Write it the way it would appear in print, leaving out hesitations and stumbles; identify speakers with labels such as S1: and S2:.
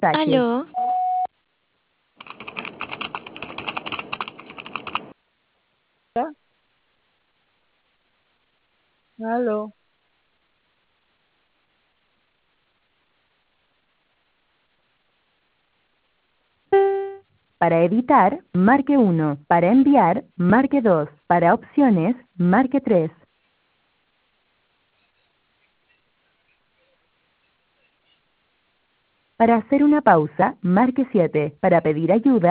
S1: Saque.
S2: Aló,
S3: Aló.
S1: Para editar, marque 1. Para enviar, marque 2. Para opciones, marque 3. Para hacer una pausa, marque 7. Para pedir ayuda,